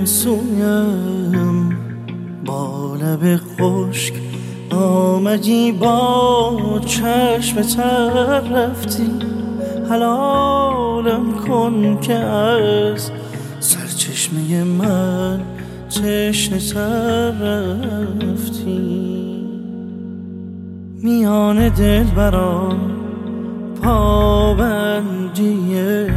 سویم با لب خشک آمدی، با چشم تر رفتی. حلالم کن که از سرچشمه من تشنه تر رفتی. میان دلبران پابندیه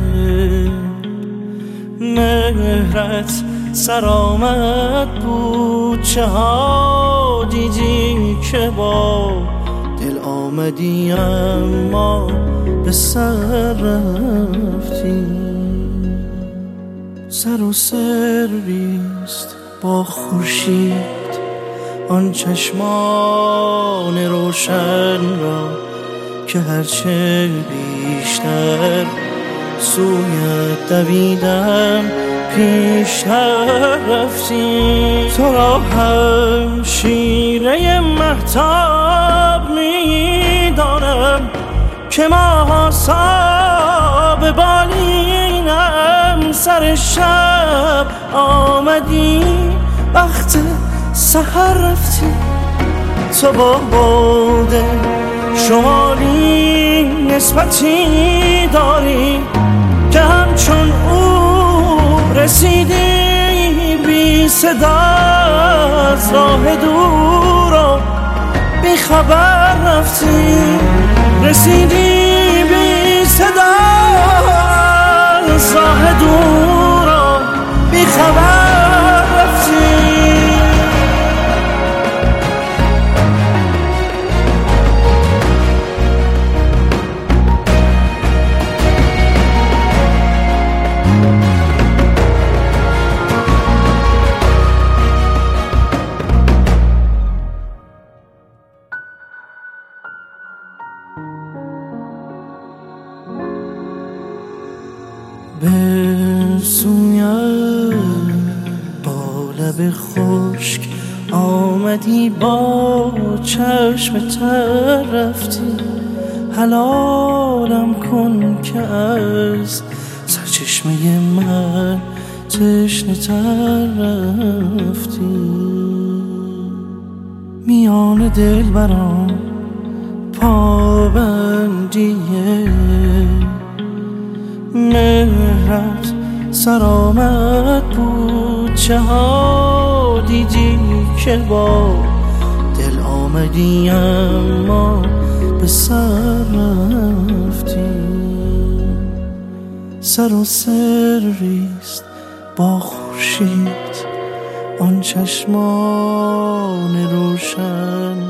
مهرت سرآمد بود. چه ها دیدی که با دل آمدی اما به سر رفتی. سر و سریست با خورشید آن چشمان روشن را که هرچه بیشتر سویت دویدم پیشتر رفتی. تو را هم شیره مهتاب میدانم که ماه‌آسا به بالینم. سر شب آمدی وقت سحر رفتی. تو با باد شمالی نسبتی داری که همچون او رسیدی بی صدا از راه دور و بی خبر رفتی. رسیدی بی صدا از راه دور و بی خبر رفتی. بسویم با لب خشک آمدی، با چشم تر رفتی. حلالم کن که از سرچشمه من تشنه تر رفتی. میان دلبران پابندیه مهرت سرآمد بود. چه ها دیدی که با دل آمدی اما به سر رفتی. سر و سریست با خورشید آن چشمان روشن